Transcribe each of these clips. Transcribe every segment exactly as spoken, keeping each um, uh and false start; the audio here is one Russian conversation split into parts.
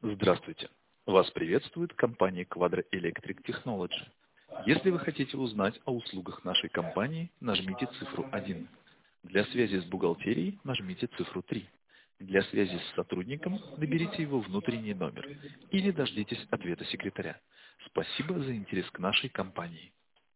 Здравствуйте! Вас приветствует компания Quadra Electric Technology. Если вы хотите узнать о услугах нашей компании, нажмите цифру один. Для связи с бухгалтерией нажмите цифру три. Для связи с сотрудником наберите его внутренний номер или дождитесь ответа секретаря. Спасибо за интерес к нашей компании.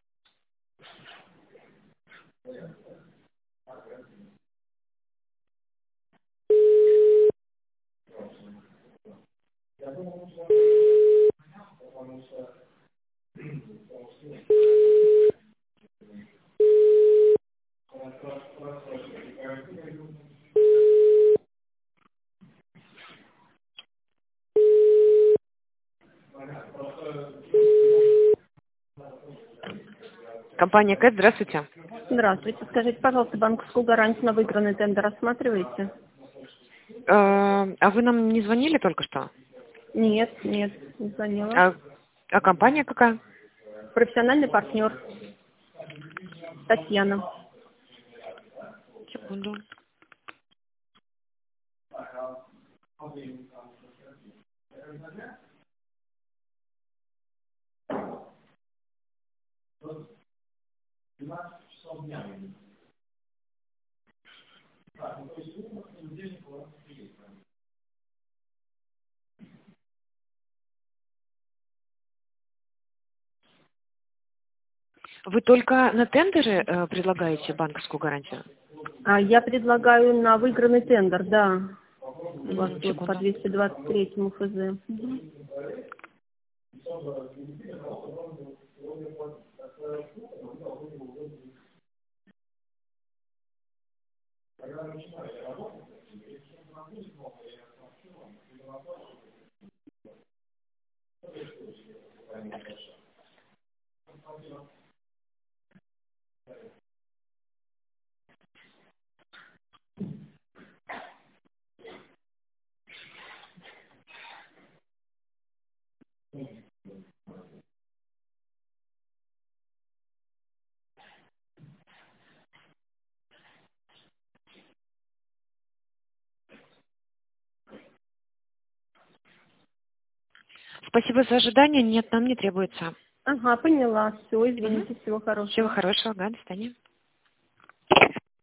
Компания КЭТ, здравствуйте. Здравствуйте. Скажите, пожалуйста, банковскую гарантию на выигранный тендер рассматриваете? Э, А вы нам не звонили только что? Нет, нет, не звонила. А, а компания какая? Профессиональный партнер. Татьяна. Секунду. Вы только на тендеры э, предлагаете банковскую гарантию? А я предлагаю на выигранный тендер, да. У вас М, тут по Секунду. двести двадцать третьему ФЗ. Мгм. Спасибо за ожидание. Нет, нам не требуется. Ага, поняла. Все, Мгм. извините, всего Всего хорошего. хорошего. Да, до свидания.